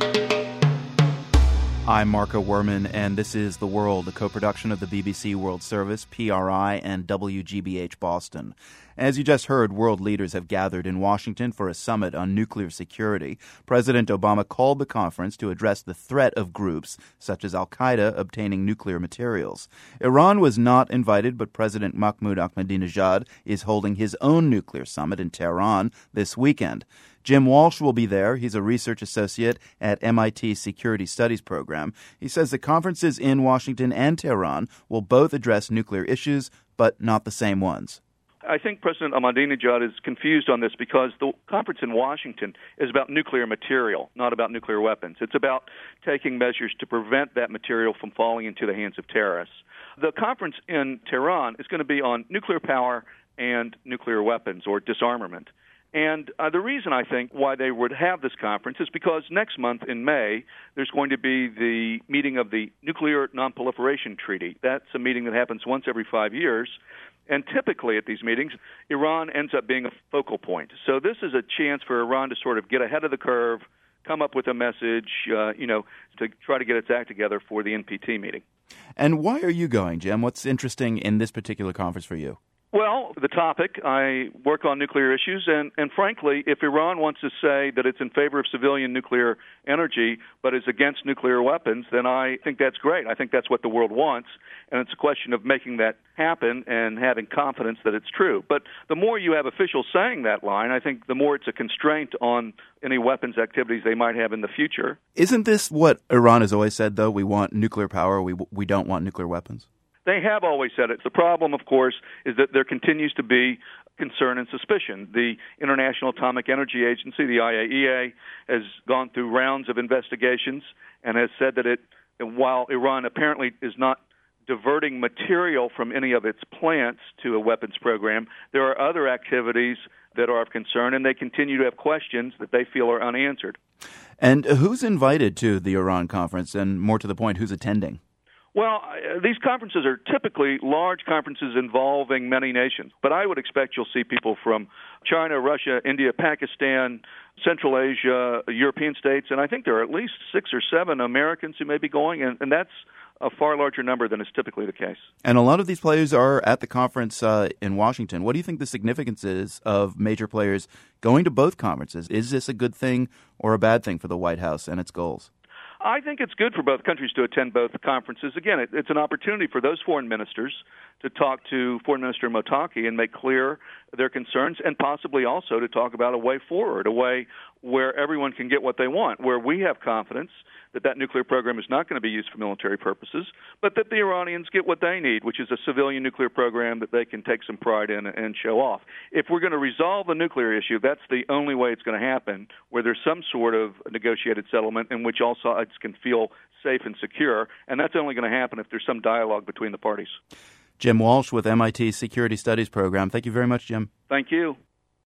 I'm Marco Werman, and this is The World, a co-production of the BBC World Service, PRI, and WGBH Boston. As you just heard, world leaders have gathered in Washington for a summit on nuclear security. President Obama called the conference to address the threat of groups such as al-Qaeda obtaining nuclear materials. Iran was not invited, but President Mahmoud Ahmadinejad is holding his own nuclear summit in Tehran this weekend. Jim Walsh will be there. He's a research associate at MIT's Security Studies program. He says the conferences in Washington and Tehran will both address nuclear issues, but not the same ones. I think President Ahmadinejad is confused on this because the conference in Washington is about nuclear material, not about nuclear weapons. It's about taking measures to prevent that material from falling into the hands of terrorists. The conference in Tehran is going to be on nuclear power and nuclear weapons or disarmament. And the reason, I think, why they would have this conference is because next month in May, there's going to be the meeting of the Nuclear Nonproliferation Treaty. That's a meeting that happens once every 5 years. And typically at these meetings, Iran ends up being a focal point. So this is a chance for Iran to sort of get ahead of the curve, come up with a message, to try to get its act together for the NPT meeting. And why are you going, Jim? What's interesting in this particular conference for you? Well, the topic, I work on nuclear issues, and frankly, if Iran wants to say that it's in favor of civilian nuclear energy but is against nuclear weapons, then I think that's great. I think that's what the world wants, and it's a question of making that happen and having confidence that it's true. But the more you have officials saying that line, I think the more it's a constraint on any weapons activities they might have in the future. Isn't this what Iran has always said, though? We want nuclear power, we don't want nuclear weapons? They have always said it. The problem, of course, is that there continues to be concern and suspicion. The International Atomic Energy Agency, the IAEA, has gone through rounds of investigations and has said that while Iran apparently is not diverting material from any of its plants to a weapons program, there are other activities that are of concern, and they continue to have questions that they feel are unanswered. And who's invited to the Iran conference, and more to the point, who's attending? Well, these conferences are typically large conferences involving many nations, but I would expect you'll see people from China, Russia, India, Pakistan, Central Asia, European states, and I think there are at least 6 or 7 Americans who may be going, and that's a far larger number than is typically the case. And a lot of these players are at the conference in Washington. What do you think the significance is of major players going to both conferences? Is this a good thing or a bad thing for the White House and its goals? I think it's good for both countries to attend both conferences. Again, it's an opportunity for those foreign ministers to talk to Foreign Minister Motaki and make clear their concerns, and possibly also to talk about a way forward, a way where everyone can get what they want, where we have confidence that nuclear program is not going to be used for military purposes, but that the Iranians get what they need, which is a civilian nuclear program that they can take some pride in and show off. If we're going to resolve the nuclear issue, that's the only way it's going to happen, where there's some sort of negotiated settlement in which all sides can feel safe and secure, and that's only going to happen if there's some dialogue between the parties. Jim Walsh with MIT's Security Studies program. Thank you very much, Jim. Thank you.